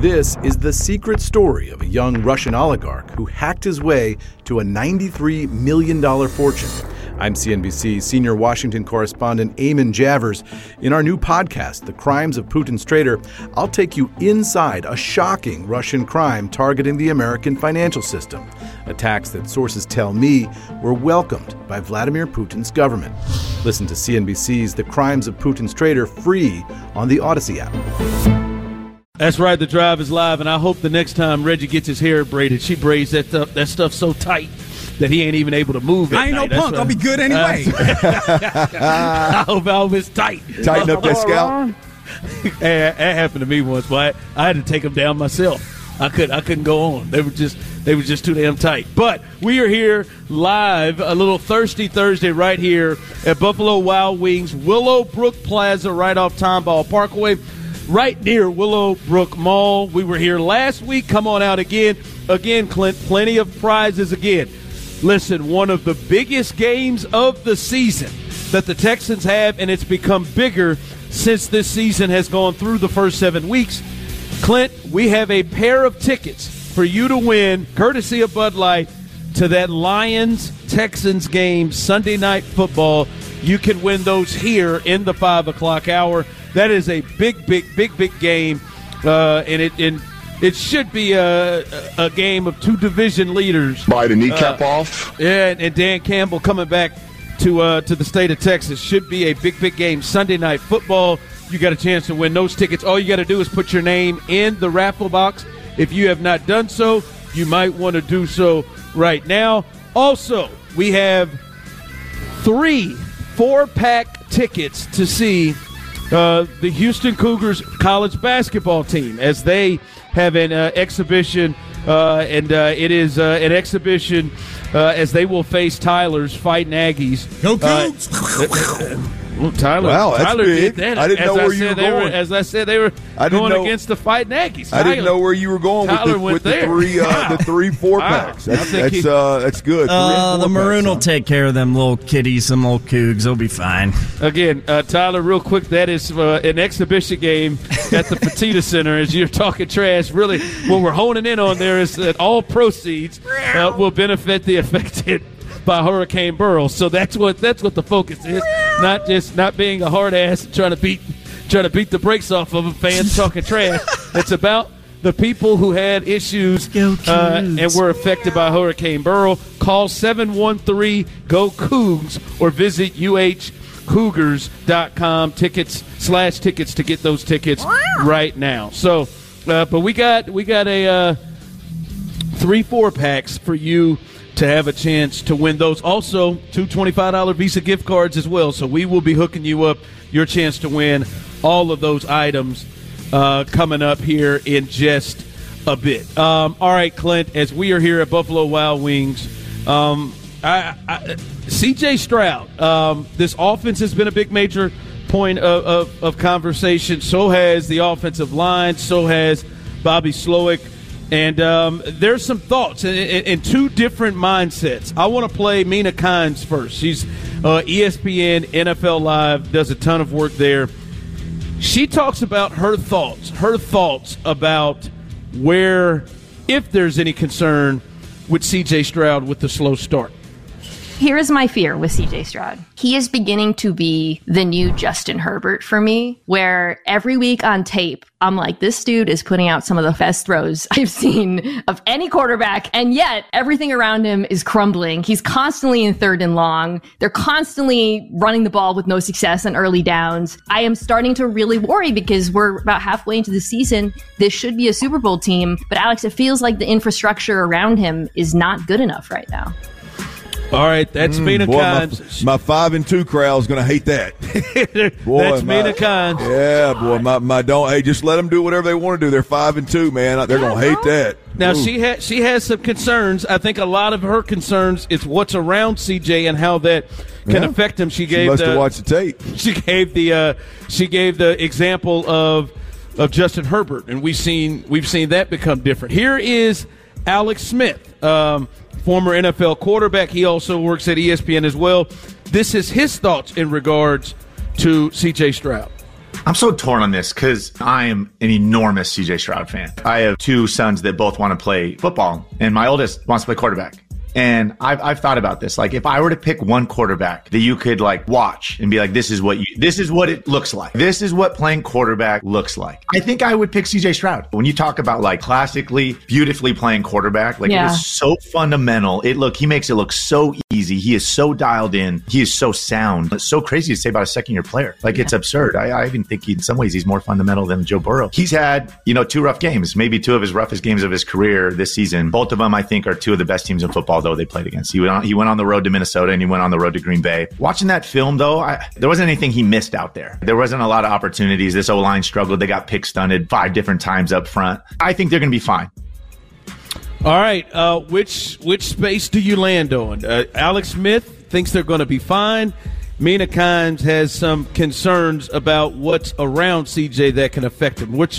This is the secret story of a young Russian oligarch who hacked his way to a $93 million fortune. I'm CNBC senior Washington correspondent Eamon Javers. In our new podcast, The Crimes of Putin's Traitor, I'll take you inside a shocking Russian crime targeting the American financial system. Attacks that sources tell me were welcomed by Vladimir Putin's government. Listen to CNBC's The Crimes of Putin's Traitor free on the Odyssey app. That's right, The Drive is live, and I hope the next time Reggie gets his hair braided, she braids that stuff so tight that he ain't even able to move it. I ain't no punk. I'll be good anyway. I hope it's tight. Tighten up that scalp. That happened to me once, but I had to take them down myself. I couldn't go on. They were just too damn tight. But we are here live, a little Thirsty Thursday right here at Buffalo Wild Wings, Willowbrook Plaza, right off Tomball Parkway, right near Willowbrook Mall. We were here last week. Come on out again. Again, Clint, plenty of prizes again. Listen, one of the biggest games of the season that the Texans have, and it's become bigger since this season has gone through the first 7 weeks. Clint, we have a pair of tickets for you to win, courtesy of Bud Light, to that Lions-Texans game, Sunday Night Football. You can win those here in the 5 o'clock hour. That is a big game, and it should be a game of two division leaders. Bite a kneecap off. Yeah, and Dan Campbell coming back to the state of Texas. Should be a big game. Sunday Night Football. You got a chance to win those tickets. All you got to do is put your name in the raffle box. If you have not done so, you might want to do so right now. Also, we have 3 4-pack tickets to see the Houston Cougars college basketball team as they have an exhibition, and it is an exhibition as they will face Tyler's Fighting Aggies. Go Cougs! Well, Tyler, wow, that's Tyler big. did that. I didn't know where you were going. As I said, they were going against the Fighting Aggies. I didn't know where you were going with the 3 4-packs. That's good. The Maroon will take care of them little kitties, some little Cougs. They'll be fine. Again, Tyler, real quick, that is an exhibition game at the Petita Center. As you're talking trash, really, what we're honing in on there is that all proceeds will benefit the affected by Hurricane Beryl. So that's what the focus is. Not being a hard ass and trying to beat the brakes off of them, fans talking trash. It's about the people who had issues and were affected by Hurricane Beryl. Call 713-GO-COUGS or visit uhcougars.com tickets to get those tickets right now. So, but we got a 3 4-packs for you to have a chance to win those. Also, 2 $25 Visa gift cards as well. So we will be hooking you up, your chance to win all of those items coming up here in just a bit. All right, Clint, as we are here at Buffalo Wild Wings, C.J. Stroud, this offense has been a big major point of conversation. So has the offensive line. So has Bobby Slowick. And there's some thoughts in 2 different mindsets. I want to play Mina Kimes first. She's ESPN, NFL Live, does a ton of work there. She talks about her thoughts about where, if there's any concern with C.J. Stroud with the slow start. Here is my fear with CJ Stroud. He is beginning to be the new Justin Herbert for me, where every week on tape, I'm like, this dude is putting out some of the best throws I've seen of any quarterback, and yet everything around him is crumbling. He's constantly in 3rd and long. They're constantly running the ball with no success on early downs. I am starting to really worry because we're about halfway into the season. This should be a Super Bowl team, but Alex, it feels like the infrastructure around him is not good enough right now. All right, that's Mina Kimes. My 5-2 crowd is going to hate that. Boy, that's Mina Kimes. Yeah, boy, my don't. Hey, just let them do whatever they want to do. They're 5-2, man. They're going to hate that. Now she has some concerns. I think a lot of her concerns is what's around CJ and how that can affect him. She must have watched the tape. She gave the example of Justin Herbert, and we've seen that become different. Here is Alex Smith. Former NFL quarterback. He also works at ESPN as well. This is his thoughts in regards to C.J. Stroud. I'm so torn on this because I am an enormous CJ Stroud fan. I have 2 sons that both want to play football, and my oldest wants to play quarterback. And I've thought about this. Like, if I were to pick one quarterback that you could like watch and be like, this is what it looks like. This is what playing quarterback looks like. I think I would pick CJ Stroud. When you talk about like classically, beautifully playing quarterback, like it is so fundamental. He makes it look so easy. He is so dialed in. He is so sound. It's so crazy to say about a second-year player. Like, it's absurd. I even think in some ways he's more fundamental than Joe Burrow. He's had, 2 rough games, maybe 2 of his roughest games of his career this season. Both of them, I think, are 2 of the best teams in football, though, they played against. He went on the road to Minnesota and he went on the road to Green Bay. Watching that film, though, there wasn't anything he missed out there. There wasn't a lot of opportunities. This O-line struggled. They got pick stunted 5 different times up front. I think they're going to be fine. All right. Which space do you land on? Alex Smith thinks they're going to be fine. Mina Kimes has some concerns about what's around CJ that can affect him. Which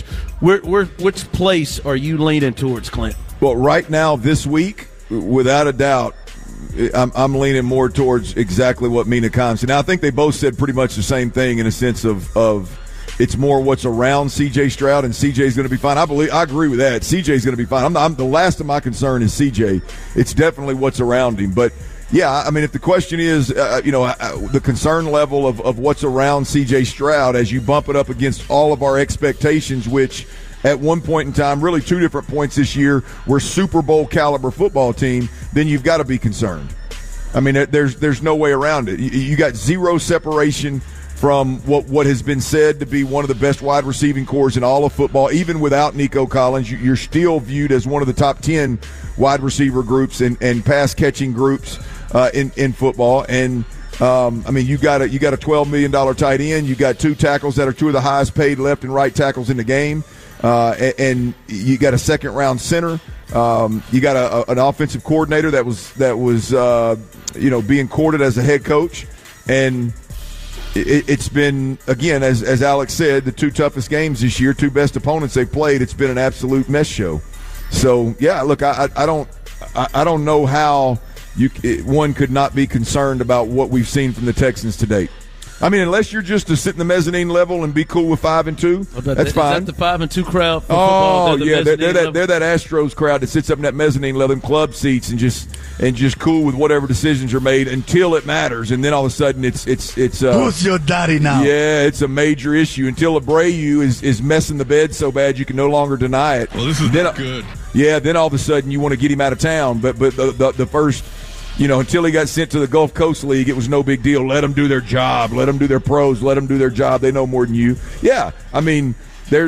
place are you leaning towards, Clint? Well, right now, this week, without a doubt, I'm leaning more towards exactly what Mina Kimes said. Now, I think they both said pretty much the same thing in a sense of it's more what's around C.J. Stroud, and C.J.'s going to be fine. I agree with that. C.J.'s going to be fine. I'm the last of my concern is C.J. It's definitely what's around him. But, yeah, I mean, if the question is, the concern level of what's around C.J. Stroud as you bump it up against all of our expectations, which – at one point in time, really 2 different points this year, we're Super Bowl caliber football team, then you've got to be concerned. I mean, there's no way around it. You got 0 separation from what has been said to be one of the best wide receiving corps in all of football. Even without Nico Collins, you're still viewed as one of the top 10 wide receiver groups and pass catching groups in football. And I mean, you got a $12 million tight end. You got 2 tackles that are 2 of the highest paid left and right tackles in the game. And you got a second-round center. You got an offensive coordinator that was being courted as a head coach, and it's been, again, as Alex said, the 2 toughest games this year, 2 best opponents they've played. It's been an absolute mess show. So yeah, look, I don't know how one could not be concerned about what we've seen from the Texans to date. I mean, unless you're just to sit in the mezzanine level and be cool with 5-2, that's fine. Is that the 5-2 crowd for football? They're that Astros crowd that sits up in that mezzanine level in club seats and just cool with whatever decisions are made until it matters, and then all of a sudden it's who's your daddy now? Yeah, it's a major issue until Abreu is messing the bed so bad you can no longer deny it. Well, this is not good. Yeah, then all of a sudden you want to get him out of town, but the first. Until he got sent to the Gulf Coast League, it was no big deal. Let them do their job. Let them do their pros. Let them do their job. They know more than you. Yeah, I mean, they're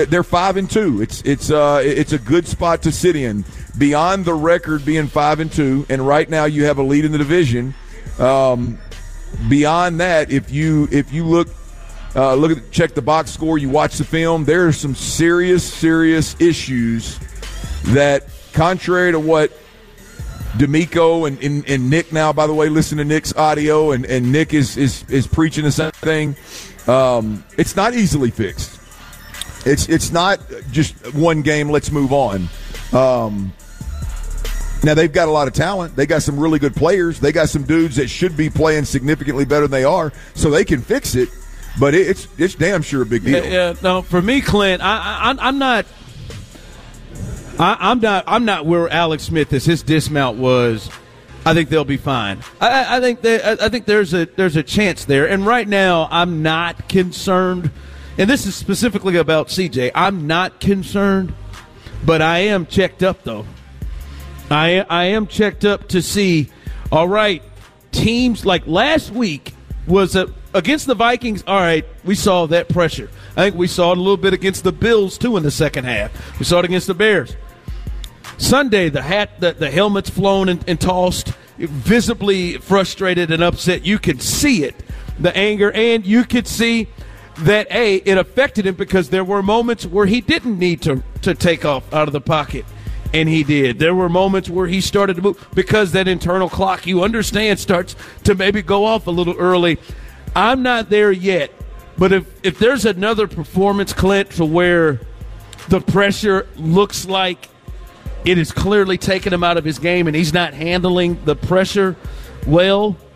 5-2. It's a good spot to sit in. Beyond the record being 5-2, and right now you have a lead in the division. Beyond that, if you look check the box score, you watch the film, there are some serious issues that, contrary to what D'Amico and Nick now, by the way, listen to Nick's audio, and Nick is preaching the same thing. It's not easily fixed. It's not just one game, let's move on. Now, they've got a lot of talent. They got some really good players. They got some dudes that should be playing significantly better than they are, so they can fix it. But it's damn sure a big deal. Yeah, no, for me, Clint, I'm not where Alex Smith is. His dismount was. I think they'll be fine. I think there's a chance there. And right now, I'm not concerned. And this is specifically about CJ. I'm not concerned, but I am checked up though. I am checked up to see. All right, teams like last week was against the Vikings. All right, we saw that pressure. I think we saw it a little bit against the Bills too in the second half. We saw it against the Bears. Sunday, the helmet's flown and tossed, visibly frustrated and upset. You could see it, the anger, and you could see that, it affected him because there were moments where he didn't need to take off out of the pocket, and he did. There were moments where he started to move because that internal clock, you understand, starts to maybe go off a little early. I'm not there yet, but if there's another performance, Clint, to where the pressure looks like it is clearly taking him out of his game and he's not handling the pressure well,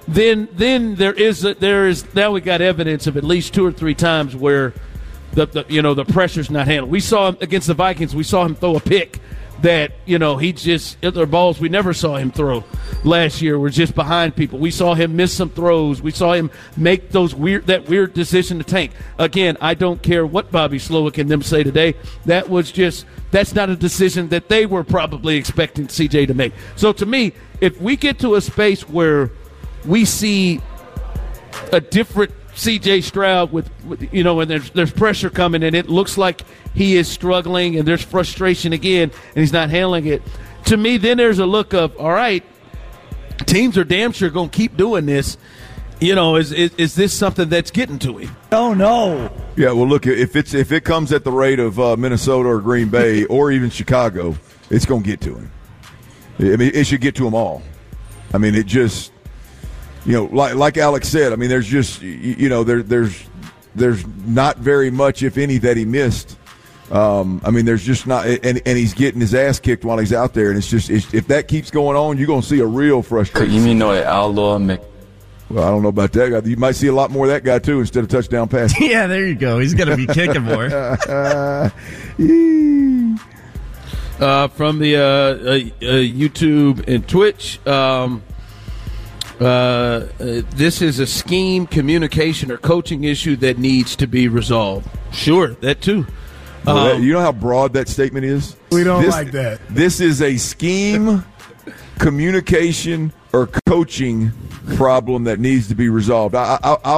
then there is now we got evidence of at least 2 or 3 times where the pressure's not handled. We saw him against the Vikings. We saw him throw a pick that other balls we never saw him throw last year were just behind people. We saw him miss some throws. We saw him make that weird decision to tank. Again, I don't care what Bobby Slowick and them say today. That's not a decision that they were probably expecting CJ to make. So to me, if we get to a space where we see a different CJ Stroud with and there's pressure coming and it looks like he is struggling and there's frustration again and he's not handling it, to me then there's a look of, all right, teams are damn sure going to keep doing this. Is this something that's getting to him? Oh no. Yeah, well, look, if it comes at the rate of Minnesota or Green Bay or even Chicago, it's going to get to him. I mean, it should get to them all. I mean, it just, like Alex said, I mean, there's just, there's not very much, if any, that he missed. I mean, there's just not, and he's getting his ass kicked while he's out there, and it's just, if that keeps going on, you're going to see a real frustration. Well, I don't know about that guy. You might see a lot more of that guy, too, instead of touchdown passes. Yeah, there you go. He's going to be kicking more. From the YouTube and Twitch, this is a scheme, communication, or coaching issue that needs to be resolved. Sure, that too. You know how broad that statement is? We don't like that. This is a scheme, communication, or coaching problem that needs to be resolved. I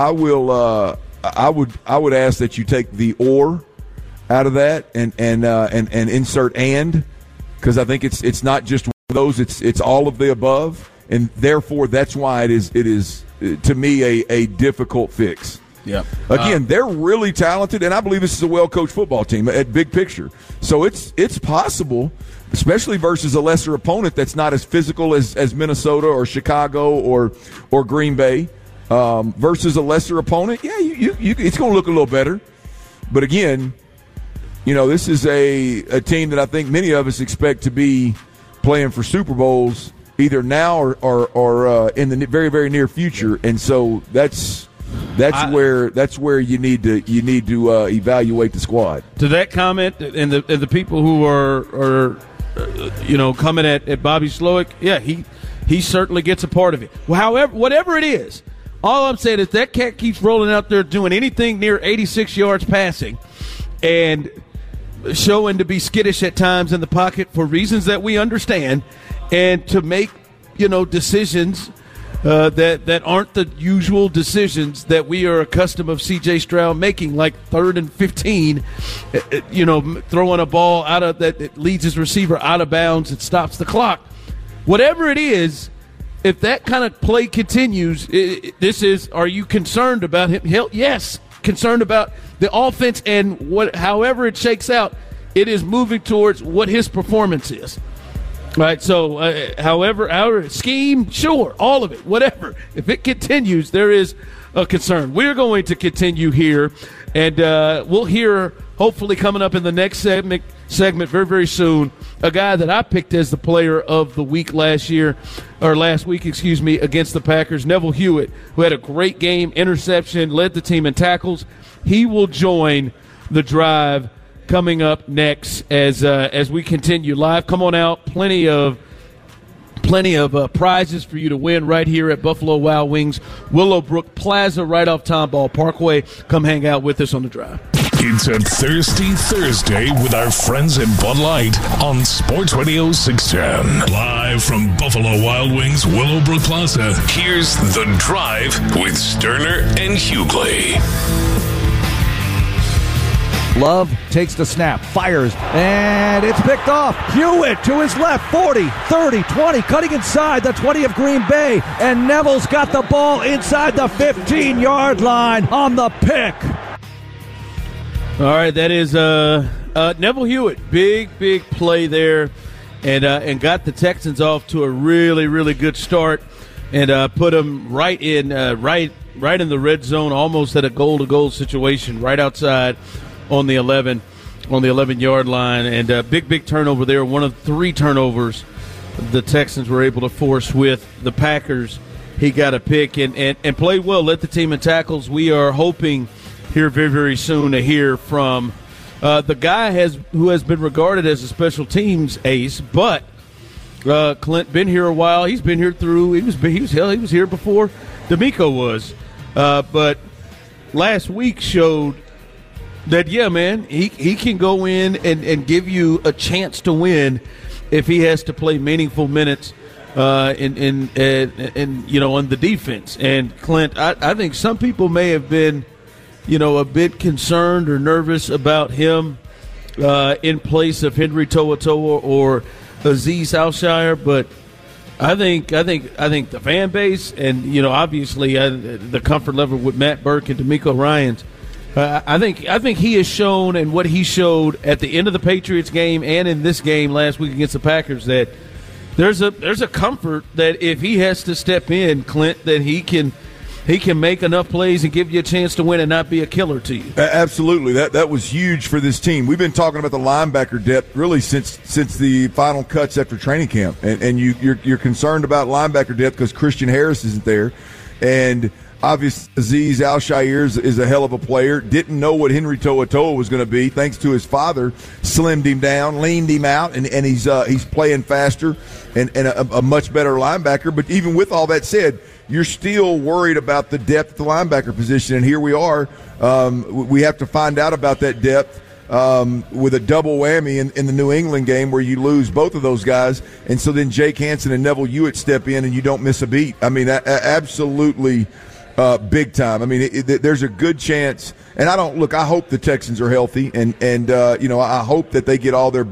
would ask that you take the or out of that and insert and, because I think it's not just one of those. It's all of the above, and therefore that's why it is to me a difficult fix. Yeah. Again, they're really talented, and I believe this is a well-coached football team at big picture. So it's possible, especially versus a lesser opponent that's not as physical as Minnesota or Chicago or Green Bay, versus a lesser opponent. Yeah, it's going to look a little better. But again, this is a team that I think many of us expect to be playing for Super Bowls either now or in the very, very near future, and so that's where you need to evaluate the squad. To that comment, and the people who are coming at Bobby Slowick, yeah, he certainly gets a part of it. Well, however, whatever it is, all I'm saying is that cat keeps rolling out there doing anything near 86 yards passing, and showing to be skittish at times in the pocket for reasons that we understand, and to make decisions that aren't the usual decisions that we are accustomed of C.J. Stroud making, like 3rd and 15, throwing a ball out of that leads his receiver out of bounds, it stops the clock. Whatever it is, if that kind of play continues, are you concerned about him? Yes, concerned about the offense, and however it shakes out, it is moving towards what his performance is. Right, so however, scheme, sure, all of it, whatever. If it continues, there is a concern. We're going to continue here, and we'll hear, hopefully coming up in the next segment very, very soon, a guy that I picked as the player of the week last week, against the Packers, Neville Hewitt, who had a great game, interception, led the team in tackles. He will join the drive coming up next as we continue live. Come on out. Plenty of prizes for you to win right here at Buffalo Wild Wings, Willowbrook Plaza, right off Tomball Parkway. Come hang out with us on the drive. It's a Thirsty Thursday with our friends at Bud Light on Sports Radio 610. Live from Buffalo Wild Wings, Willowbrook Plaza, here's The Drive with Sterner and Hughley. Love takes the snap, fires, and it's picked off. Hewitt to his left, 40, 30, 20, cutting inside the 20 of Green Bay, and Neville's got the ball inside the 15-yard line on the pick. All right, that is Neville Hewitt. Big play there, and got the Texans off to a really, really good start, and put them right in the red zone, almost at a goal-to-goal situation, right outside on the 11-yard line, and big turnover there. One of 3 turnovers the Texans were able to force with the Packers he got a pick and played well, led the team in tackles. We are hoping here very, very soon to hear from the guy who has been regarded as a special teams ace, but Clint been here a while. He's been here he was here before D'Amico was. But last week showed that, yeah, man, he can go in and give you a chance to win if he has to play meaningful minutes in on the defense. And Clint, I think some people may have been, a bit concerned or nervous about him in place of Henry To'oTo'o or Azeez Al-Shaair, but I think the fan base and obviously the comfort level with Matt Burke and D'Amico Ryans. I think he has shown, and what he showed at the end of the Patriots game and in this game last week against the Packers, that there's a comfort that if he has to step in, Clint, that he can make enough plays and give you a chance to win and not be a killer to you. Absolutely. That was huge for this team. We've been talking about the linebacker depth really since the final cuts after training camp. And you're concerned about linebacker depth because Christian Harris isn't there. And obviously Azeez Al-Shaair is a hell of a player. Didn't know what Henry To'oTo'o was going to be. Thanks to his father, slimmed him down, leaned him out, and he's playing faster and a much better linebacker. But even with all that said, you're still worried about the depth at the linebacker position, and here we are. We have to find out about that depth with a double whammy in the New England game where you lose both of those guys, and so then Jake Hansen and Neville Hewitt step in and you don't miss a beat. I mean, absolutely big time. I mean, there's a good chance, and I hope the Texans are healthy, and I hope that they get all their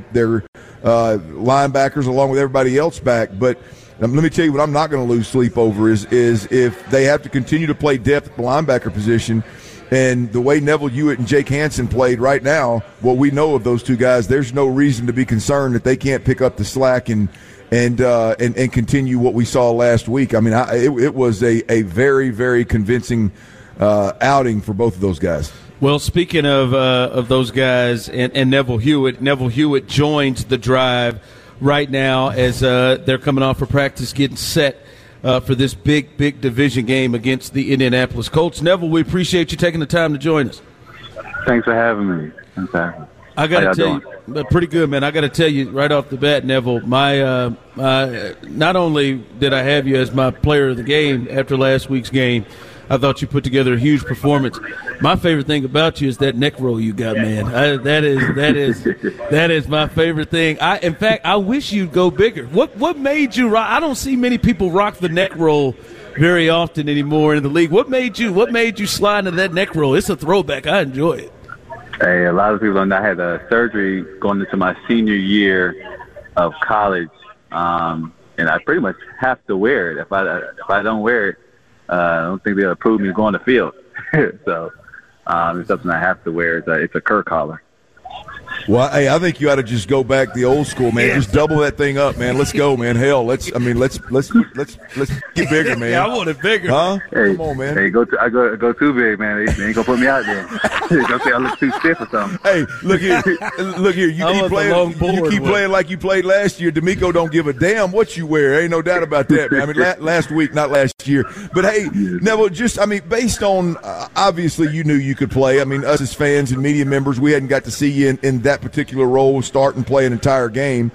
linebackers along with everybody else back, but let me tell you what I'm not going to lose sleep over is if they have to continue to play depth at the linebacker position, and the way Neville Hewitt and Jake Hansen played right now, what we know of those two guys, there's no reason to be concerned that they can't pick up the slack and continue what we saw last week. I mean, it was a very, very convincing outing for both of those guys. Well, speaking of those guys and Neville Hewitt joins the drive right now as they're coming off for practice, getting set for this big division game against the Indianapolis Colts. Neville, we appreciate you taking the time to join us. Thanks for having me. I got to tell you, pretty good, man. I got to tell you right off the bat, Neville, my not only did I have you as my player of the game after last week's game, I thought you put together a huge performance. My favorite thing about you is that neck roll you got, man. That is my favorite thing. In fact, I wish you'd go bigger. What made you rock? I don't see many people rock the neck roll very often anymore in the league. What made you slide into that neck roll? It's a throwback. I enjoy it. Hey, a lot of people don't know I had a surgery going into my senior year of college, and I pretty much have to wear it. If I don't wear it, I don't think they'll approve me going to the field. So it's something I have to wear. It's a Kirk collar. Well, hey, I think you ought to just go back the old school, man. Yeah. Just double that thing up, man. Let's go, man. Hell, let's get bigger, man. Yeah, I want it bigger. Huh? Hey, come on, man. Hey, go too big, man. They ain't gonna put me out there. They gonna say I look too stiff or something. Hey, look here. You keep playing like you played last year. D'Amico don't give a damn what you wear. Ain't no doubt about that, man. I mean, last week, not last year. But hey, Neville, based on obviously you knew you could play. I mean, us as fans and media members, we hadn't got to see you in that particular role, start and play an entire game.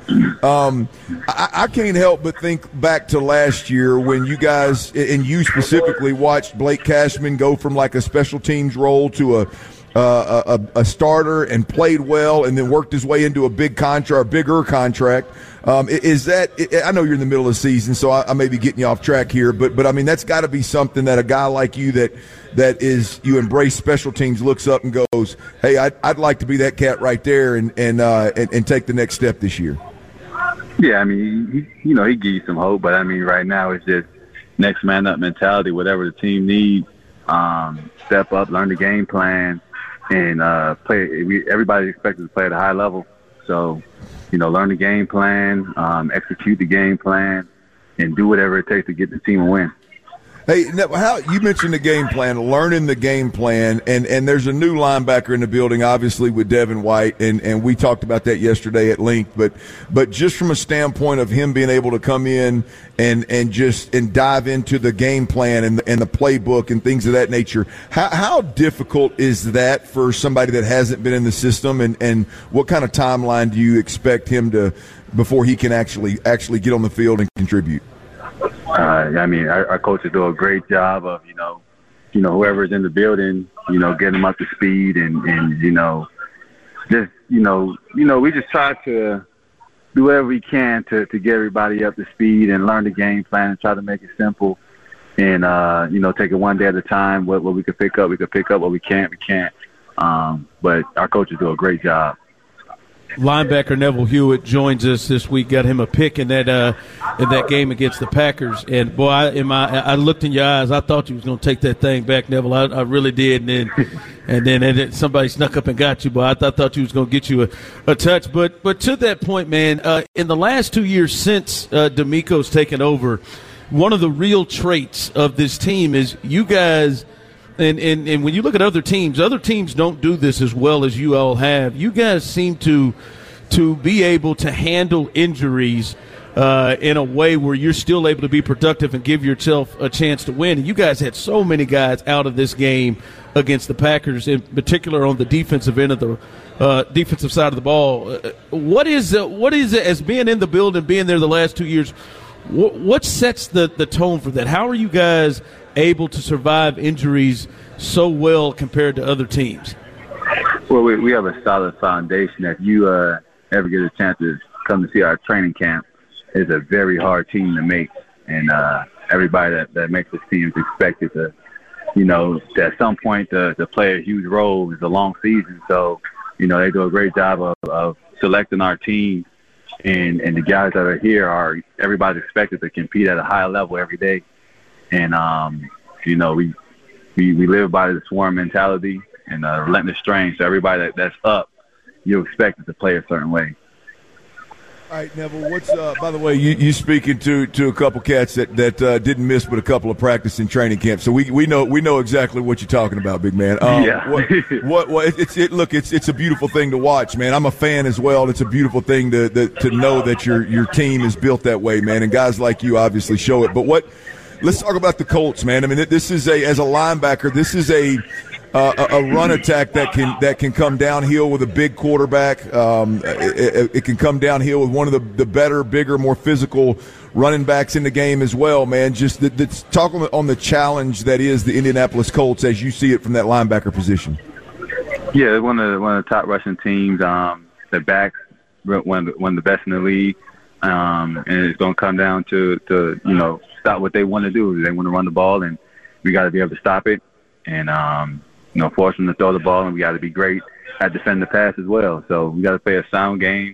I can't help but think back to last year when you guys, and you specifically, watched Blake Cashman go from like a special teams role to a starter and played well, and then worked his way into a bigger contract. Is that? I know you're in the middle of the season, so I may be getting you off track here, but I mean that's got to be something that a guy like you that is you embrace special teams looks up and goes, hey, I'd like to be that cat right there and take the next step this year. Yeah, I mean, he gives you some hope, but I mean, right now it's just next man up mentality. Whatever the team needs, step up, learn the game plan, and play. Everybody's expected to play at a high level, so learn the game plan, execute the game plan, and do whatever it takes to get the team a win. Hey, how you mentioned the game plan, learning the game plan, and there's a new linebacker in the building, obviously with Devin White, and we talked about that yesterday at length. But just from a standpoint of him being able to come in and dive into the game plan and the playbook and things of that nature, how difficult is that for somebody that hasn't been in the system, and what kind of timeline do you expect him to before he can actually get on the field and contribute? I mean, our coaches do a great job of, whoever's in the building, getting them up to speed and we just try to do whatever we can to get everybody up to speed and learn the game plan and try to make it simple and, take it one day at a time. What we can pick up, we can pick up. What we can't, we can't. But our coaches do a great job. Linebacker Neville Hewitt joins us this week. Got him a pick in that game against the Packers. And boy, I looked in your eyes. I thought you was going to take that thing back, Neville. I really did. And then somebody snuck up and got you. But I thought you was going to get you a touch. But to that point, man, in the last 2 years since D'Amico's taken over, one of the real traits of this team is you guys. And when you look at other teams don't do this as well as you all have. You guys seem to be able to handle injuries in a way where you're still able to be productive and give yourself a chance to win. And you guys had so many guys out of this game against the Packers, in particular on the defensive end of the defensive side of the ball. What is it as being in the building, being there the last 2 years? What sets the tone for that? How are you guys able to survive injuries so well compared to other teams? Well, we have a solid foundation. If you ever get a chance to come to see our training camp, it's a very hard team to make. And everybody that makes this team is expected to, at some point to play a huge role. It's a long season. So, they do a great job of selecting our team. And the guys that are here everybody's expected to compete at a high level every day. And, we live by the swarm mentality and relentless strain. So everybody that's up, you expect it to play a certain way. All right, Neville, what's by the way, you speaking to a couple cats that didn't miss but a couple of practice and training camp. So we know exactly what you're talking about, big man. Yeah. It's a beautiful thing to watch, man. I'm a fan as well. It's a beautiful thing to know that your team is built that way, man. And guys like you obviously show it. But let's talk about the Colts, man. I mean, this is as a linebacker, this is a run attack that can come downhill with a big quarterback. It can come downhill with one of the better, bigger, more physical running backs in the game as well, man. Just talk on the challenge that is the Indianapolis Colts as you see it from that linebacker position. Yeah, one of the top rushing teams. The backs, one of the best in the league. And it's going to come down to stop what they want to do. They want to run the ball, and we got to be able to stop it. And force them to throw the ball, and we got to be great at defending the pass as well. So we got to play a sound game.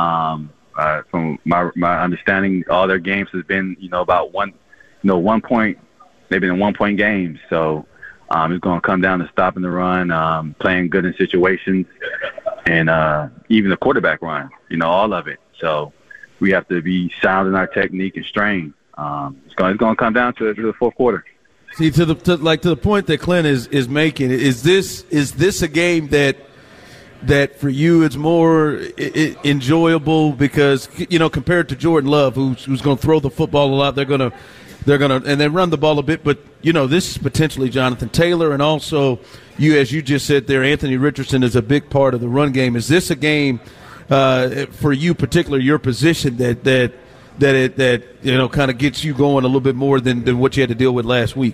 From my understanding, all their games has been, about 1 point. They've been in 1 point games. So it's going to come down to stopping the run, playing good in situations, and even the quarterback run. All of it. So we have to be sound in our technique and strain. It's going to come down to the fourth quarter. See, to the point that Clint is making, is this a game that for you it's more enjoyable because compared to Jordan Love, who's going to throw the football a lot, they're going to and they run the ball a bit, but this is potentially Jonathan Taylor, and also as you just said there, Anthony Richardson is a big part of the run game. Is this a game for you, particularly your position, that kind of gets you going a little bit more than what you had to deal with last week?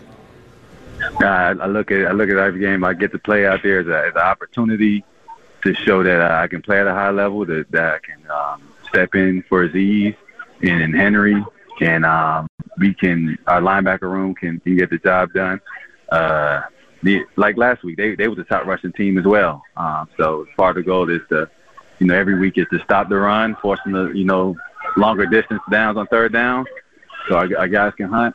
I look at every game I get to play out there as an opportunity to show that I can play at a high level, that I can step in for Azeez and Henry, and our linebacker room can get the job done. Like last week, they were the top rushing team as well. So part of the goal is to, every week is to stop the run, force them to, longer distance downs on third down, so our guys can hunt.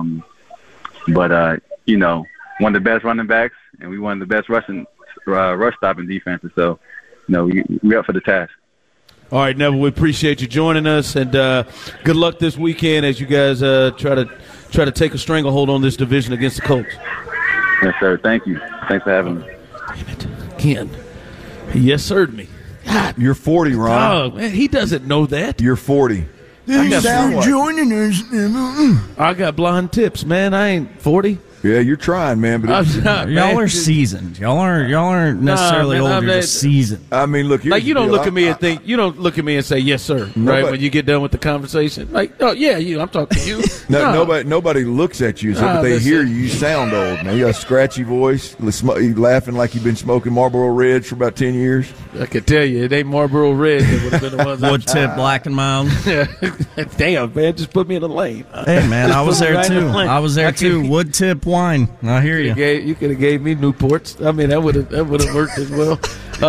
But one of the best running backs, and we one of the best rush stopping defenses. So, we up for the task. All right, Neville, we appreciate you joining us, and good luck this weekend as you guys try try to take a stranglehold on this division against the Colts. Yes, sir. Thank you. Thanks for having me. Damn it. Ken. He yes sir'd me. God. You're 40, Ron. Oh, man, he doesn't know that. You're 40. Joining us. I got blonde tips, man. I ain't 40. Yeah, you're trying, man. But y'all are seasoned. Y'all aren't necessarily old. You're just seasoned. I mean, look. Like you don't look at me and think. You don't look at me and say yes, sir. Right when you get done with the conversation. Like, oh yeah, I'm talking to you. Nobody looks at you, but they hear you. You sound old, man. You got a scratchy voice. You laughing like you've been smoking Marlboro Red for about 10 years. I can tell you, it ain't Marlboro Red. It would have been the ones. Wood tip, black and mild. Damn, man, just put me in the lane. Hey, man, I was there too. I was there too. Wood tip wine. I hear you. You could have gave me Newports. I mean, that would have worked as well.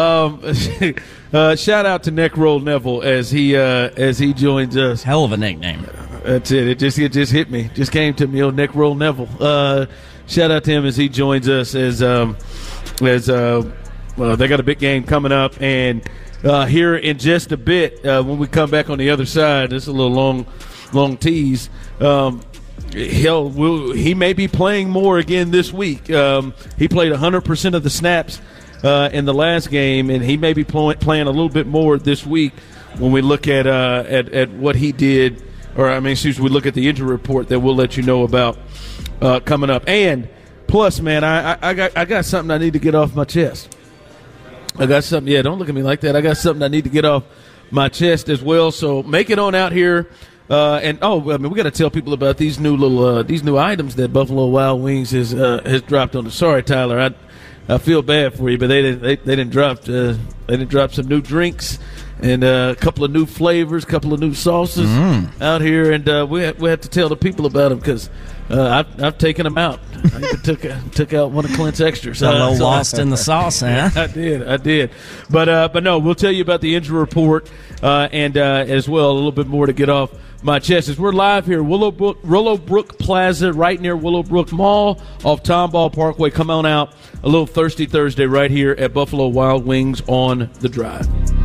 Shout out to Neckroll Neville as he joins us. Hell of a nickname. That's it. It just hit me. Just came to me. Old Neckroll Neville. Shout out to him as he joins us as they got a big game coming up, and here in just a bit when we come back on the other side. This is a little long tease. He may be playing more again this week. He played 100% of the snaps in the last game, and he may be playing a little bit more this week when we look at what he did. We look at the injury report that we'll let you know about coming up. And plus, man, I got something I need to get off my chest. I got something. Yeah, don't look at me like that. I got something I need to get off my chest as well. So make it on out here. We got to tell people about these new items that Buffalo Wild Wings has dropped on the. Sorry, Tyler, I feel bad for you, but they didn't drop some new drinks and a couple of new flavors, a couple of new sauces out here, and we have to tell the people about them because I've taken them out. I even took out one of Clint's extras. A little lost in the sauce, huh? I did. But no, we'll tell you about the injury report and as well a little bit more to get off my chest as we're live here Willowbrook Plaza right near Willowbrook Mall off Tomball Parkway. Come on out, a little Thirsty Thursday right here at Buffalo Wild Wings on the Drive.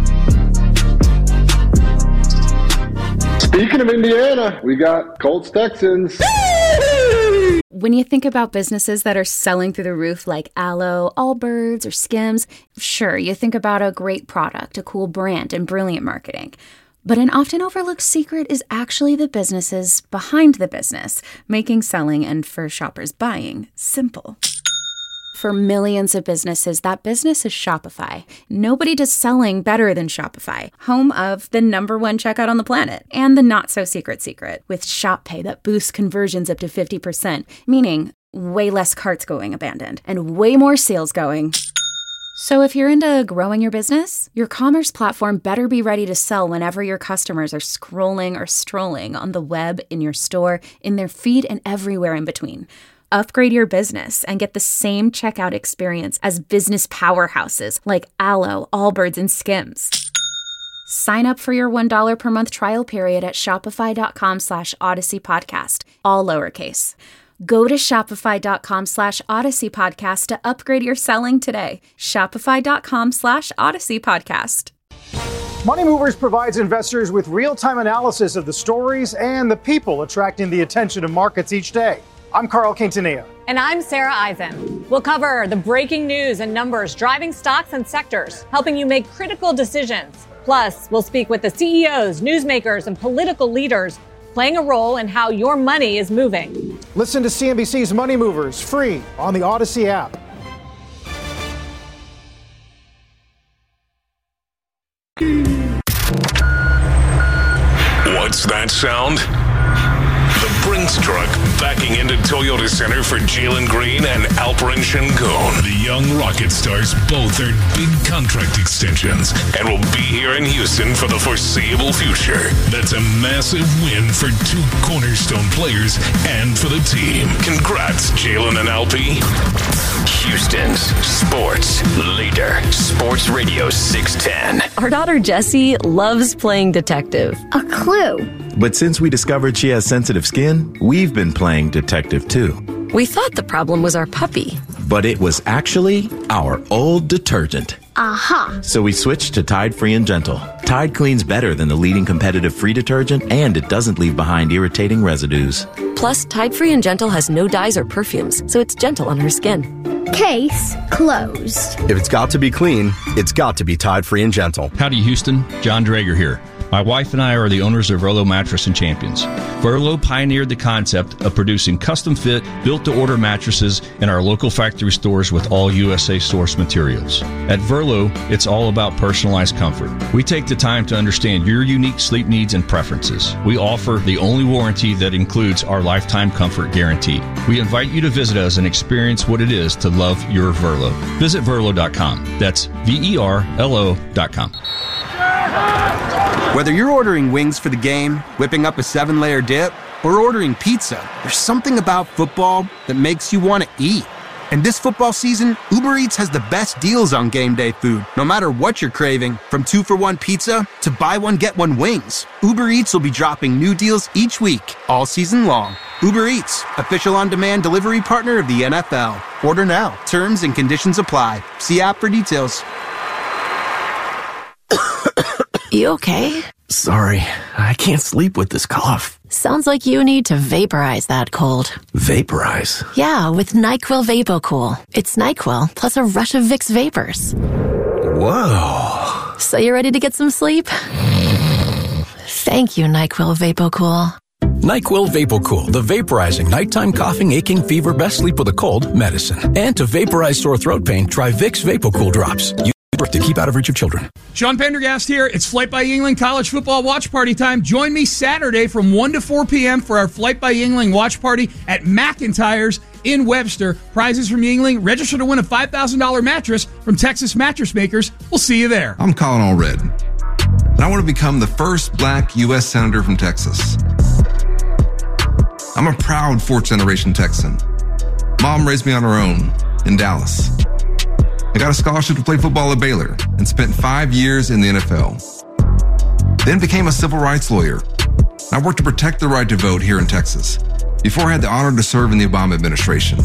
Speaking of Indiana, we got Colts Texans. When you think about businesses that are selling through the roof like Aloe, Allbirds, or Skims, sure, you think about a great product, a cool brand, and brilliant marketing. But an often overlooked secret is actually the businesses behind the business, making selling and for shoppers buying simple. For millions of businesses, that business is Shopify. Nobody does selling better than Shopify, home of the #1 checkout on the planet and the not-so-secret secret with Shop Pay that boosts conversions up to 50%, meaning way less carts going abandoned and way more sales going. So if you're into growing your business, your commerce platform better be ready to sell whenever your customers are scrolling or strolling on the web, in your store, in their feed, and everywhere in between. Upgrade your business and get the same checkout experience as business powerhouses like Aloe, Allbirds, and Skims. Sign up for your $1 per month trial period at shopify.com/Odyssey Podcast, all lowercase. Go to shopify.com /Odyssey Podcast to upgrade your selling today. Shopify.com /Odyssey Podcast. Money Movers provides investors with real-time analysis of the stories and the people attracting the attention of markets each day. I'm Carl Quintanilla. And I'm Sarah Eisen. We'll cover the breaking news and numbers driving stocks and sectors, helping you make critical decisions. Plus, we'll speak with the CEOs, newsmakers, and political leaders playing a role in how your money is moving. Listen to CNBC's Money Movers free on the Odyssey app. What's that sound? The Brinks truck backing into Toyota Center for Jalen Green and Alperen Şengün. The young Rocket Stars both earned big contract extensions and will be here in Houston for the foreseeable future. That's a massive win for two cornerstone players and for the team. Congrats, Jalen and Alpy. Houston's sports leader, Sports Radio 610. Our daughter Jessie loves playing detective. A clue. But since we discovered she has sensitive skin, we've been playing detective too. We thought the problem was our puppy. But it was actually our old detergent. Aha. So we switched to Tide Free and Gentle. Tide cleans better than the leading competitive free detergent, and it doesn't leave behind irritating residues. Plus, Tide Free and Gentle has no dyes or perfumes, so it's gentle on her skin. Case closed. If it's got to be clean, it's got to be Tide Free and Gentle. Howdy, Houston. John Drager here. My wife and I are the owners of Verlo Mattress and Champions. Verlo pioneered the concept of producing custom-fit, built-to-order mattresses in our local factory stores with all USA-sourced materials. At Verlo, it's all about personalized comfort. We take the time to understand your unique sleep needs and preferences. We offer the only warranty that includes our lifetime comfort guarantee. We invite you to visit us and experience what it is to love your Verlo. Visit Verlo.com. That's VERLO.com. Whether you're ordering wings for the game, whipping up a 7-layer dip, or ordering pizza, there's something about football that makes you want to eat. And this football season, Uber Eats has the best deals on game day food. No matter what you're craving, from 2-for-1 pizza to buy one, get one wings, Uber Eats will be dropping new deals each week, all season long. Uber Eats, official on-demand delivery partner of the NFL. Order now. Terms and conditions apply. See app for details. You okay? Sorry, I can't sleep with this cough. Sounds like you need to vaporize that cold. Vaporize? Yeah, with NyQuil VapoCool. It's NyQuil plus a rush of Vicks vapors. Whoa. So you ready to get some sleep? Thank you, NyQuil VapoCool. NyQuil VapoCool, the vaporizing nighttime coughing, aching, fever, best sleep with a cold medicine. And to vaporize sore throat pain, try Vicks VapoCool drops. To keep out of reach of children. Sean Pendergast here. It's Flight by Yingling College Football Watch Party time. Join me Saturday from 1 to 4 p.m. for our Flight by Yingling Watch Party at McIntyre's in Webster. Prizes from Yingling. Register to win a $5,000 mattress from Texas Mattress Makers. We'll see you there. I'm Colin Allred, and I want to become the first black U.S. Senator from Texas. I'm a proud fourth-generation Texan. Mom raised me on her own in Dallas. I got a scholarship to play football at Baylor and spent 5 years in the NFL. Then became a civil rights lawyer. I worked to protect the right to vote here in Texas before I had the honor to serve in the Obama administration.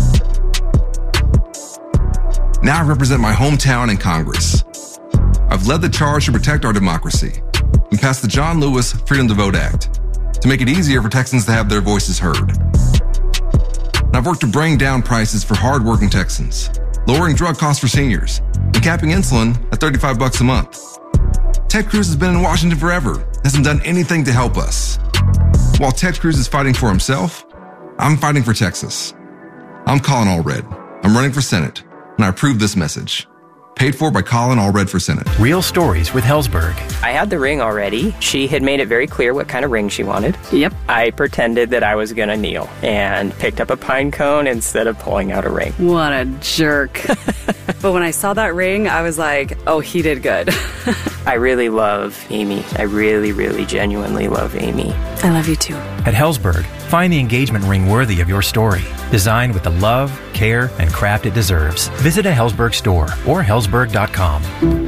Now I represent my hometown in Congress. I've led the charge to protect our democracy and passed the John Lewis Freedom to Vote Act to make it easier for Texans to have their voices heard. And I've worked to bring down prices for hardworking Texans, lowering drug costs for seniors, and capping insulin at $35 a month. Ted Cruz has been in Washington forever, hasn't done anything to help us. While Ted Cruz is fighting for himself, I'm fighting for Texas. I'm Colin Allred. I'm running for Senate, and I approve this message. Paid for by Colin Allred for Senate. Real Stories with Hellsberg. I had the ring already. She had made it very clear what kind of ring she wanted. Yep. I pretended that I was going to kneel and picked up a pine cone instead of pulling out a ring. What a jerk. But when I saw that ring, I was like, oh, he did good. I really love Amy. I really, really genuinely love Amy. I love you too. At Hellsberg, find the engagement ring worthy of your story. Designed with the love, care, and craft it deserves. Visit a Hellsberg store or Hellsberg.com.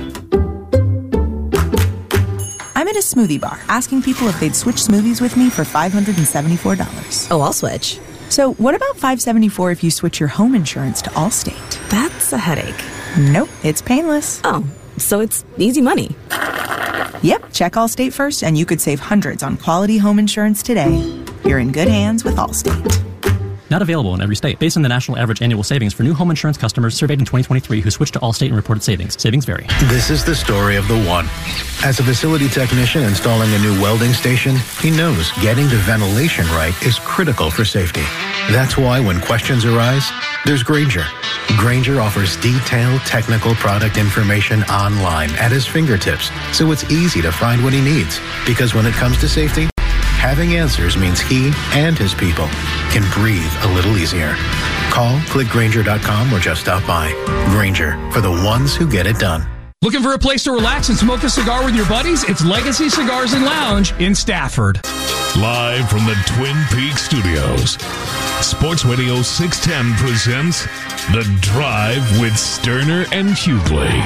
I'm at a smoothie bar asking people if they'd switch smoothies with me for $574. Oh, I'll switch. So what about $574 if you switch your home insurance to Allstate? That's a headache. Nope, it's painless. Oh, so it's easy money. Yep, check Allstate first and you could save hundreds on quality home insurance today. You're in good hands with Allstate. Not available in every state. Based on the national average annual savings for new home insurance customers surveyed in 2023 who switched to Allstate and reported savings. Savings vary. This is the story of the one. As a facility technician installing a new welding station, he knows getting the ventilation right is critical for safety. That's why when questions arise, there's Grainger. Grainger offers detailed technical product information online at his fingertips, so it's easy to find what he needs. Because when it comes to safety, having answers means he and his people can breathe a little easier. Call, click Grainger.com, or just stop by. Grainger, for the ones who get it done. Looking for a place to relax and smoke a cigar with your buddies? It's Legacy Cigars and Lounge in Stafford. Live from the Twin Peaks studios, Sports Radio 610 presents The Drive with Sterner and Hughley.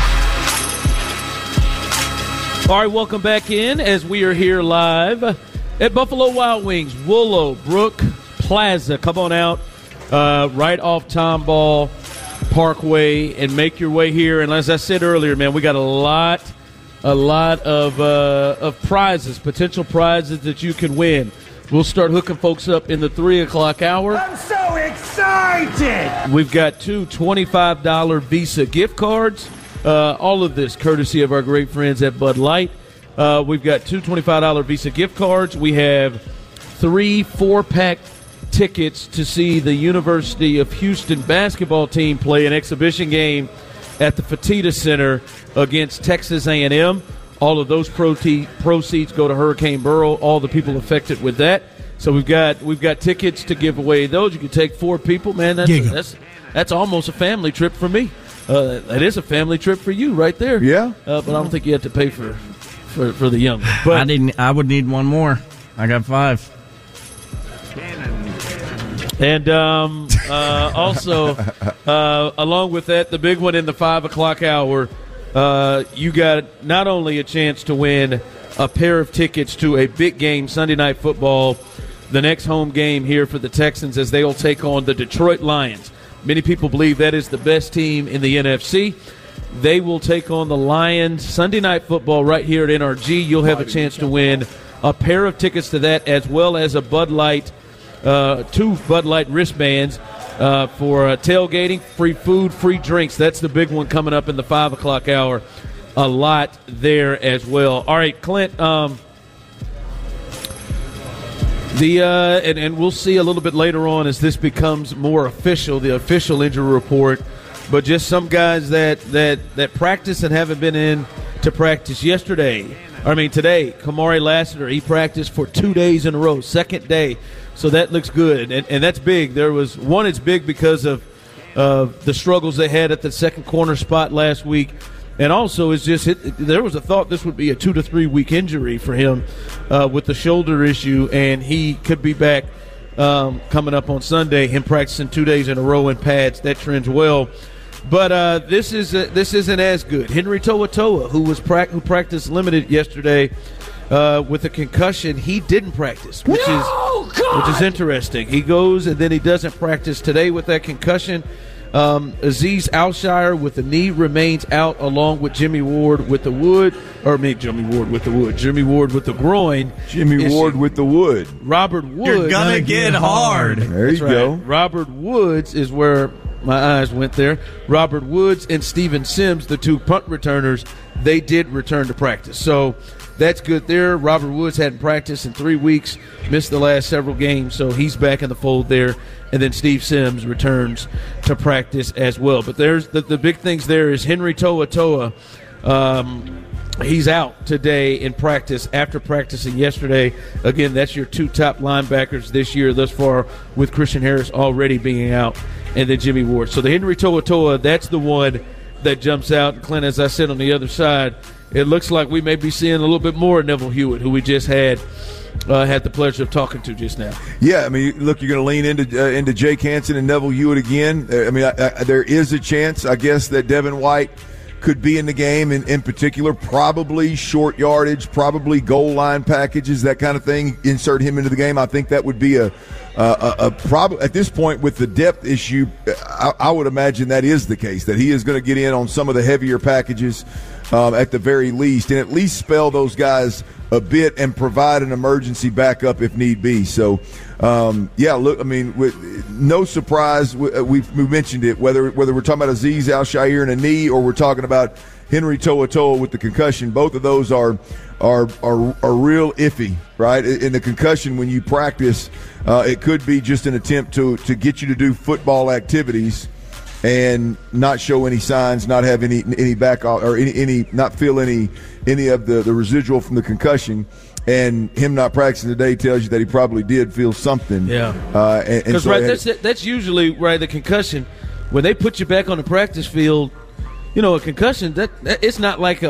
All right, welcome back in as we are here live at Buffalo Wild Wings, Willowbrook Plaza. Come on out right off Tomball Parkway and make your way here. And as I said earlier, man, we got a lot of prizes, potential prizes that you can win. We'll start hooking folks up in the 3 o'clock hour. I'm so excited! We've got 2 $25 Visa gift cards. All of this courtesy of our great friends at Bud Light. We've got 2 $25 Visa gift cards. We have 3 4-pack tickets to see the University of Houston basketball team play an exhibition game at the Fertitta Center against Texas A&M. All of those proceeds go to Hurricane Beryl, all the people affected with that. So we've got tickets to give away those. You can take 4 people. Man, that's almost a family trip for me. That is a family trip for you right there. Yeah. But I don't think you have to pay for the young one. But I would need one more. I got 5. And also, along with that, the big one in the 5 o'clock hour, you got not only a chance to win a pair of tickets to a big game, Sunday Night Football, the next home game here for the Texans as they will take on the Detroit Lions. Many people believe that is the best team in the NFC. They will take on the Lions Sunday Night Football right here at NRG. You'll have a chance to win a pair of tickets to that as well as a Bud Light 2 Bud Light wristbands for tailgating, free food, free drinks. That's the big one coming up in the 5 o'clock hour. A lot there as well. All right, Clint, and we'll see a little bit later on as this becomes more official, the official injury report, but just some guys that practice and haven't been in to practice today. Kamari Lassiter, he practiced for 2 days in a row, second day. So that looks good, and that's big. There was one. It's big because of the struggles they had at the second corner spot last week, and also it's just there was a thought this would be a 2 to 3 week injury for him with the shoulder issue, and he could be back coming up on Sunday. Him practicing 2 days in a row in pads, that trends well. But this isn't as good. Henry To'oTo'o, who practiced limited yesterday. With a concussion, he didn't practice, which is interesting. He goes and then he doesn't practice today with that concussion. Azeez Al-Shaair with the knee remains out, along with Jimmy Ward with the groin. Jimmy Ward with the wood. Robert Woods. You're gonna get hard. There you go. Robert Woods is where my eyes went there. Robert Woods and Steven Sims, the 2 punt returners, they did return to practice. So that's good there. Robert Woods hadn't practiced in 3 weeks, missed the last several games, so he's back in the fold there. And then Steve Sims returns to practice as well. But there's the big things there is Henry To'oTo'o. He's out today in practice after practicing yesterday. Again, that's your 2 top linebackers this year thus far, with Christian Harris already being out, and then Jimmy Ward. So the Henry To'oTo'o, that's the one that jumps out. And Clint, as I said on the other side, it looks like we may be seeing a little bit more of Neville Hewitt, who we just had the pleasure of talking to just now. Yeah, I mean, look, you're going to lean into Jake Hansen and Neville Hewitt again. I mean, there is a chance, I guess, that Devin White could be in the game in particular, probably short yardage, probably goal line packages, that kind of thing. Insert him into the game. I think that would be a problem at this point with the depth issue. I would imagine that is the case, that he is going to get in on some of the heavier packages at the very least, and at least spell those guys a bit and provide an emergency backup if need be. So, look, I mean, no surprise. We mentioned it, whether we're talking about Azeez Al-Shaair and a knee, or we're talking about Henry To'oTo'o with the concussion. Both of those are real iffy, right? In the concussion, when you practice, it could be just an attempt to get you to do football activities and not show any signs, not have any back or any not feel any of the residual from the concussion. And him not practicing today tells you that he probably did feel something. Yeah. Because that's usually the concussion. When they put you back on the practice field, a concussion that it's not like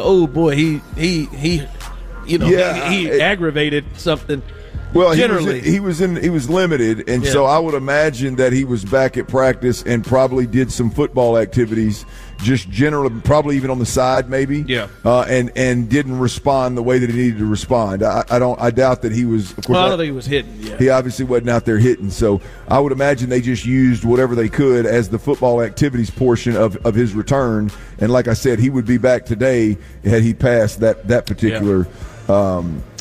he aggravated something. Well, generally he was limited, and so I would imagine that he was back at practice and probably did some football activities, just generally, probably even on the side, maybe. Yeah. And didn't respond the way that he needed to respond. I doubt that he was. Of course, I don't think he was hitting. Yeah. He obviously wasn't out there hitting, so I would imagine they just used whatever they could as the football activities portion of his return. And like I said, he would be back today had he passed that particular.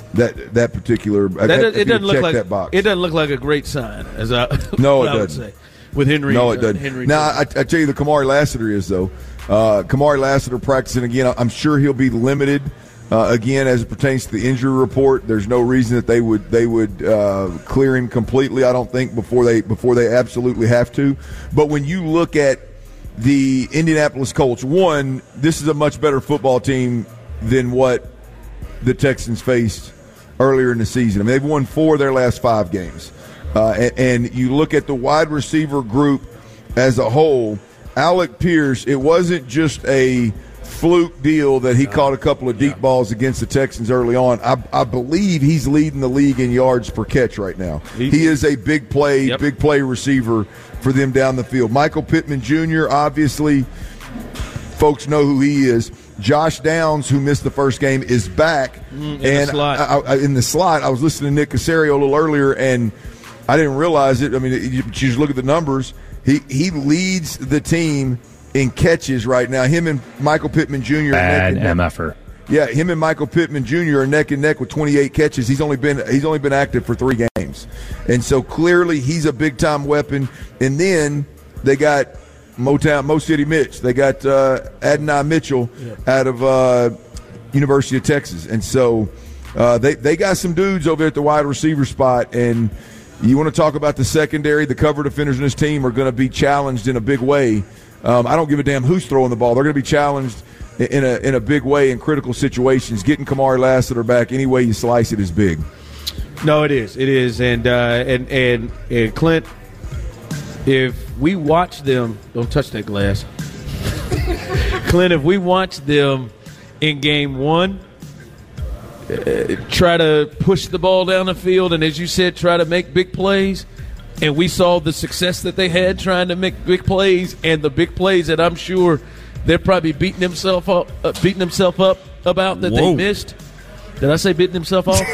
that particular. It doesn't look like that box. It doesn't look like a great sign, as I no, it I would say. With Henry, no, it doesn't. Henry now, I tell you, the Kamari Lassiter is though. Kamari Lassiter practicing again. I'm sure he'll be limited again as it pertains to the injury report. There's no reason that they would clear him completely. I don't think before they absolutely have to. But when you look at the Indianapolis Colts, one, this is a much better football team than what the Texans faced earlier in the season. I mean, they've won 4 of their last 5 games. And you look at the wide receiver group as a whole, Alec Pierce, it wasn't just a fluke deal that he caught a couple of deep balls against the Texans early on. I believe he's leading the league in yards per catch right now. He is a big play receiver for them down the field. Michael Pittman Jr., obviously, folks know who he is. Josh Downs, who missed the first game, is back. In the slot. I was listening to Nick Caserio a little earlier, and I didn't realize it. I mean, you just look at the numbers. He leads the team in catches right now. Him and Michael Pittman Jr. Bad MFer. Yeah, him and Michael Pittman Jr. are neck and neck with 28 catches. He's only been active for 3 games, and so clearly he's a big time weapon. And then they got Mo City Mitch. They got Adonai Mitchell out of University of Texas, and so they got some dudes over there at the wide receiver spot. And you want to talk about the secondary? The cover defenders in this team are going to be challenged in a big way. I don't give a damn who's throwing the ball. They're going to be challenged in a big way in critical situations. Getting Kamari Lassiter back any way you slice it is big. No, it is, and Clint, if we watch them, don't touch that glass. Clint, if we watch them in game 1, try to push the ball down the field, and as you said, try to make big plays. And we saw the success that they had trying to make big plays, and the big plays that I'm sure they're probably beating themselves up about that they missed. Did I say beating themselves off?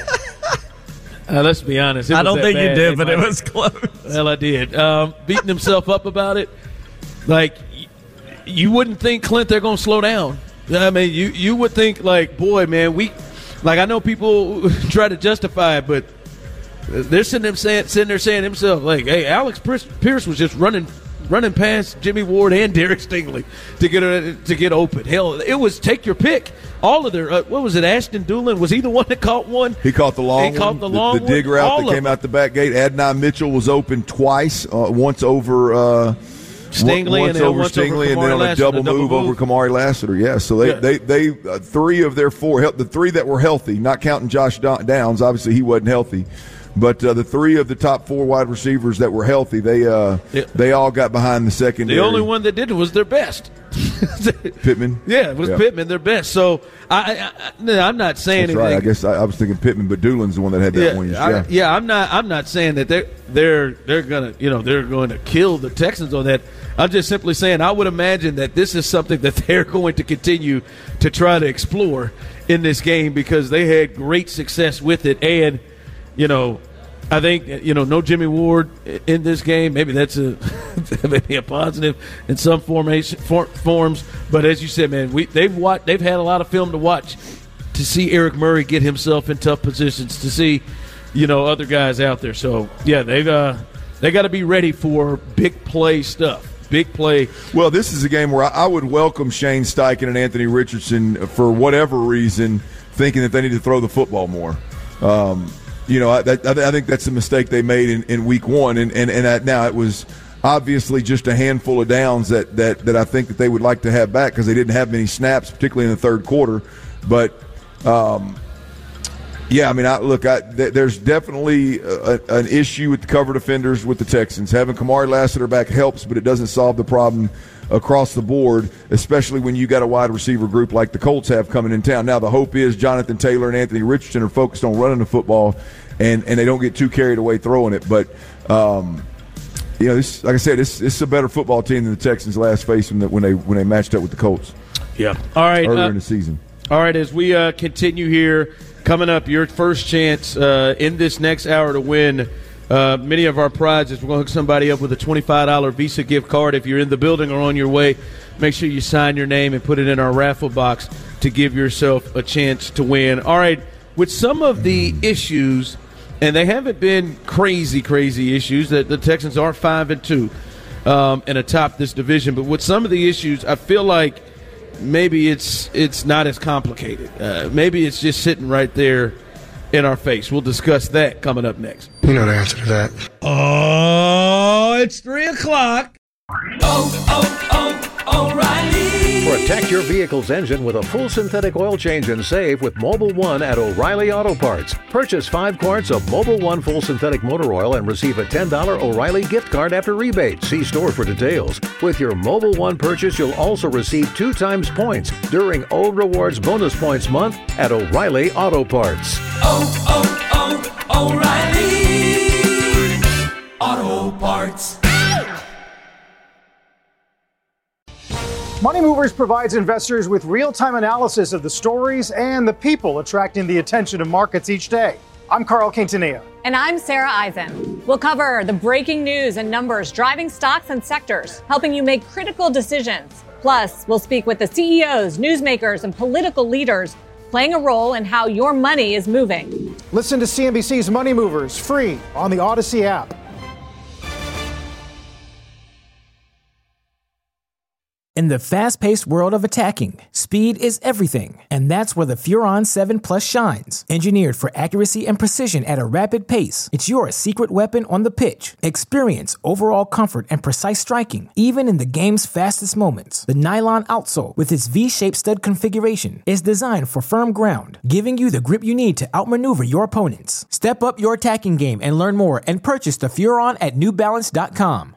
Let's be honest. I don't think you did, but it was close. Well, I did. Beating themselves up about it. Like, you wouldn't think, Clint, they're going to slow down. I mean, you would think, like, boy, man, I know people try to justify it, but they're sitting there saying himself, like, hey, Alex Pierce was just running past Jimmy Ward and Derek Stingley to get open. Hell, it was take your pick. All of their what was it? Ashton Doolin, was he the one that caught one? He caught the long one. He caught the long one. The dig route that came out the back gate. Adonai Mitchell was open twice. Once over Stingley, and then on a double move over Kamari Lassiter. Yeah, so they 3 of their 4, the 3 that were healthy, not counting Josh Downs. Obviously, he wasn't healthy. But the 3 of the top 4 wide receivers that were healthy, they all got behind the secondary. The only one that didn't was their best. Pittman? Yeah, it was Pittman, their best. So I'm not saying anything. Right. I guess I was thinking Pittman, but Doolin's the one that had that one. I'm not saying that they're going to kill the Texans on that. I'm just simply saying I would imagine that this is something that they're going to continue to try to explore in this game because they had great success with it. And, I think, no Jimmy Ward in this game. Maybe that's maybe a positive in some forms. But as you said, man, they've had a lot of film to watch to see Eric Murray get himself in tough positions, to see, other guys out there. So, yeah, they got to be ready for big play stuff. Big play. Well, this is a game where I would welcome Shane Steichen and Anthony Richardson for whatever reason, thinking that they need to throw the football more. I think that's a mistake they made in week 1, and now it was obviously just a handful of downs that I think that they would like to have back because they didn't have many snaps, particularly in the third quarter. But there's definitely an issue with the cover defenders with the Texans. Having Kamari Lassiter back helps, but it doesn't solve the problem across the board, especially when you got a wide receiver group like the Colts have coming in town. Now the hope is Jonathan Taylor and Anthony Richardson are focused on running the football and they don't get too carried away throwing it. But this, like I said, this is a better football team than the Texans last faced when they matched up with the Colts. Yeah. All right. Earlier in the season. All right. As we continue here, coming up, your first chance in this next hour to win many of our prizes. We're going to hook somebody up with a $25 Visa gift card. If you're in the building or on your way, make sure you sign your name and put it in our raffle box to give yourself a chance to win. All right, with some of the issues, and they haven't been crazy issues, that the Texans are 5-2 and atop this division. But with some of the issues, I feel like maybe it's not as complicated. Maybe it's just sitting right there in our face. We'll discuss that coming up next. You know the answer to that. Oh, it's 3 o'clock. O'Reilly. Protect your vehicle's engine with a full synthetic oil change and save with Mobil 1 at O'Reilly Auto Parts. Purchase 5 quarts of Mobil 1 full synthetic motor oil and receive a $10 O'Reilly gift card after rebate. See store for details. With your Mobil 1 purchase, you'll also receive 2 times points during O Rewards Bonus Points Month at O'Reilly Auto Parts. O'Reilly Auto Parts. Money Movers provides investors with real-time analysis of the stories and the people attracting the attention of markets each day. I'm Carl Quintanilla. And I'm Sarah Eisen. We'll cover the breaking news and numbers driving stocks and sectors, helping you make critical decisions. Plus, we'll speak with the CEOs, newsmakers, and political leaders playing a role in how your money is moving. Listen to CNBC's Money Movers free on the Odyssey app. In the fast-paced world of attacking, speed is everything, and that's where the Furon 7 Plus shines. Engineered for accuracy and precision at a rapid pace, it's your secret weapon on the pitch. Experience overall comfort and precise striking, even in the game's fastest moments. The nylon outsole, with its V-shaped stud configuration, is designed for firm ground, giving you the grip you need to outmaneuver your opponents. Step up your attacking game and learn more and purchase the Furon at NewBalance.com.